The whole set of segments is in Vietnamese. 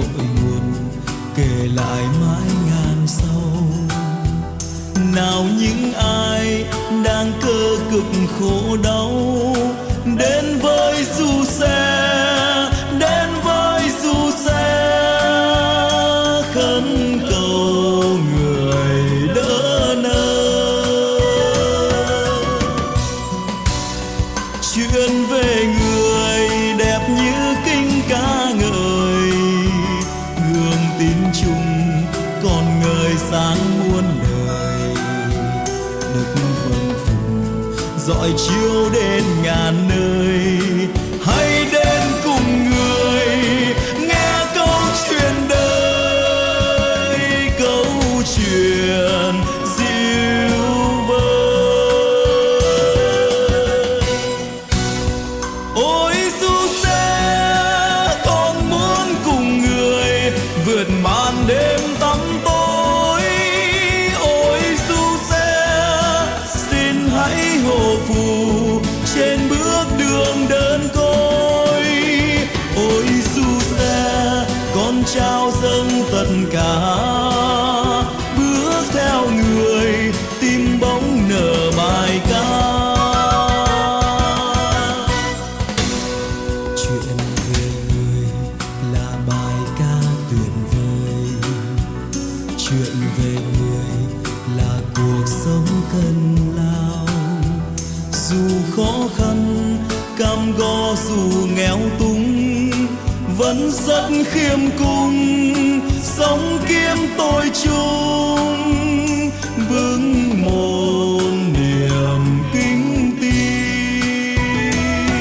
cội nguồn kể lại mãi ngàn sau. Nào những ai đang cơ cực khổ đau đến với du xe, đến với du xe, khấn cầu người đỡ nâng. Chuyện về người đẹp như kinh ca ngợi, gương tín chung còn ngời sáng muôn đời. Đức vâng phụng dọi chiếu đến ngàn nơi, hãy đến cùng người nghe câu chuyện đời, câu chuyện dịu vơi. Ôi du xe con muốn cùng người vượt màn đêm tăm tối. Ôi du xe xin hãy hộ phù trên bước đường đơn côi. Ôi du xe con trao dâng tất cả, bước theo người tìm bóng nở bài ca. Chuyện về người là bài ca tuyệt vời, chuyện về người là cuộc sống cần lao. Dù khó khăn cam go, dù nghèo túng, vẫn rất khiêm cung, sống kiếm tôi chung, vững một niềm kính tin.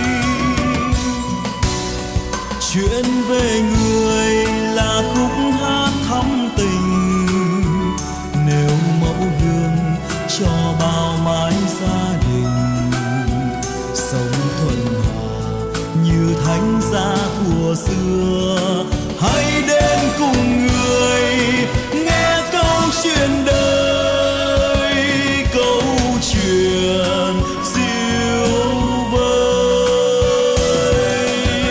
Chuyện về người là khúc hát thắm tình, nếu mẫu gương cho bao mái gia đình. Sống thuận hòa như thánh giá thuở xưa, hãy đến cùng người nghe câu chuyện đời, câu chuyện dịu vơi.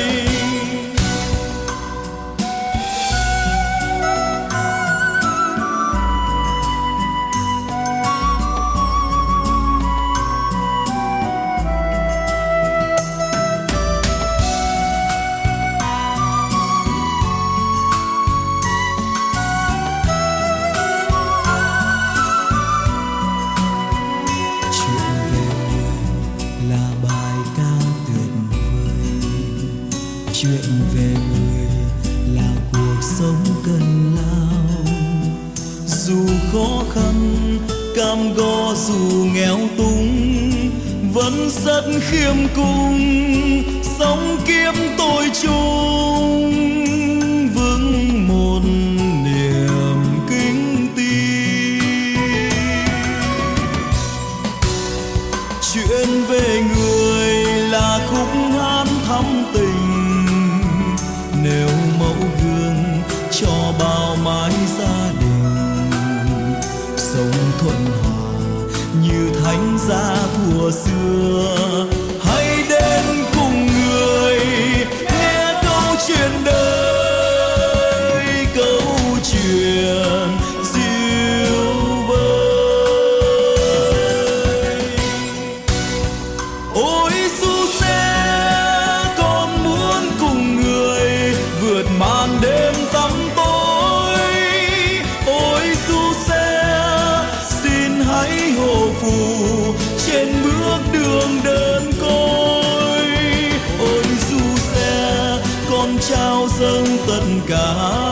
Chuyện về người là cuộc sống cần lao. Dù khó khăn cam go, dù nghèo túng, vẫn rất khiêm cung, sống kiếm tôi chung, vững một niềm kính tin. Chuyện về người là khúc hát thắm tình, nếu mẫu gương cho bao mái gia đình. Sống thuận hòa như thánh giá thuở xưa, hãy đến cùng người nghe câu chuyện đời, câu chuyện dịu vơi. Ôi du xe con muốn cùng người vượt màn đêm tăm tối. Ôi du xe xin hãy hộ phù trên bước đường đơn côi. Ôi du xe con trao dâng tất cả,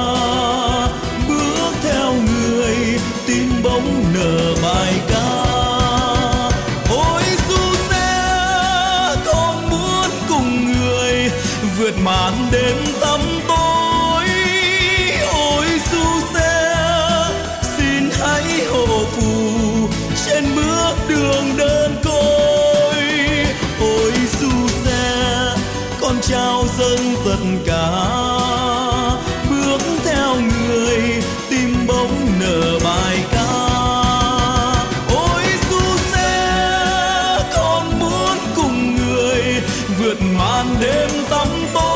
bước theo người tìm bóng nở bài ca. Ôi du xe con muốn cùng người vượt màn đêm tăm tối. Ôi du xe xin hãy hộ phù trên bước đường đơn côi. Ôi du xe con trao dâng tất cả, bước theo người tìm bóng nở bài ca. Ôi du xe con muốn cùng người vượt màn đêm tăm tối.